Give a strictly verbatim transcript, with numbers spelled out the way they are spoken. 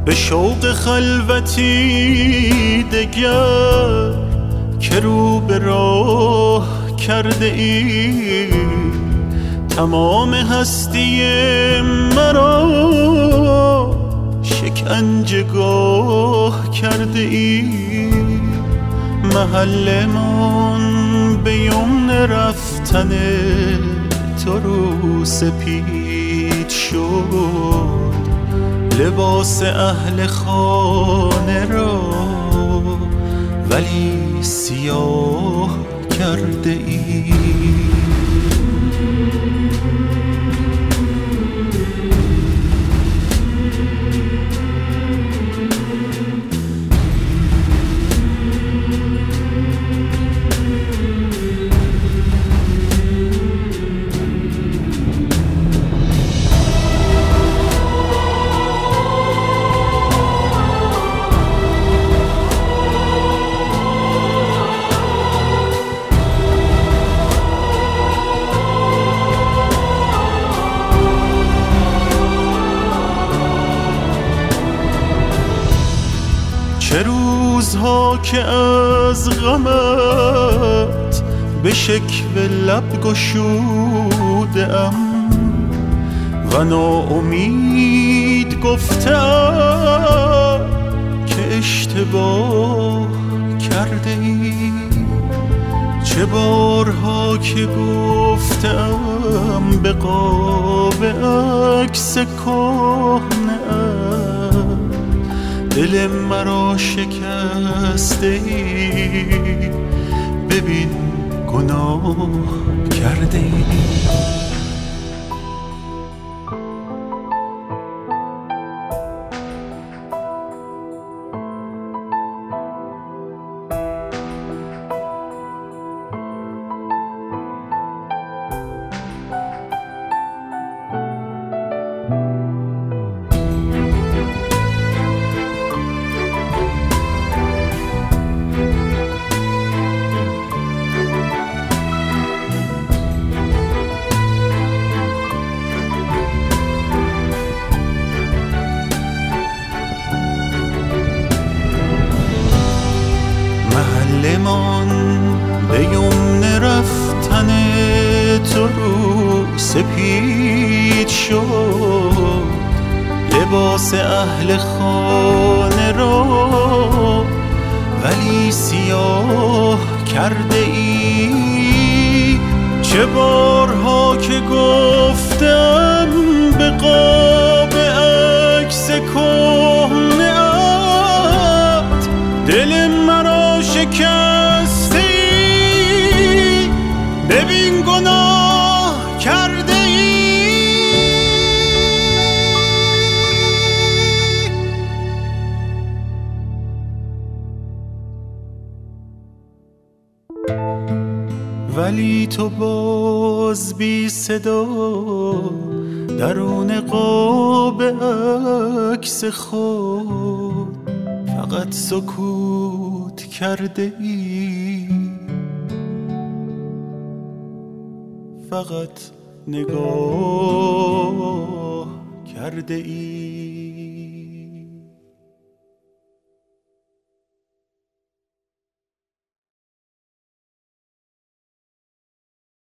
به شوق خلوتی دگر که رو به راه کرده ای، تمام هستی مرا شکنجهگاه کرده ای. محل من به یمن رفتن تو رو سپید شد، لباس اهل خانه را ولی سیاه کرده ای. چه روزها که از غمت به شکوه لب گشودم و ناامید گفتم که اشتباه کرده ای. چه بارها که گفتم به قاب عکس کهنه‌ام دل مرا شکسته ای، ببین گناه کرده ای. محل من به یمن رفتن تو رو سپید شد، لباس اهل خانه را ولی سیاه کرده ای. چه بارها که گفتم به قاب عکس کهنه‌ات دل مرا شکسته ای، ببین گناه کرده ای. ولی تو باز بی صدا درون قاب عکس خود فقط سکوت کرده ای، فقط نگاه کرده ای.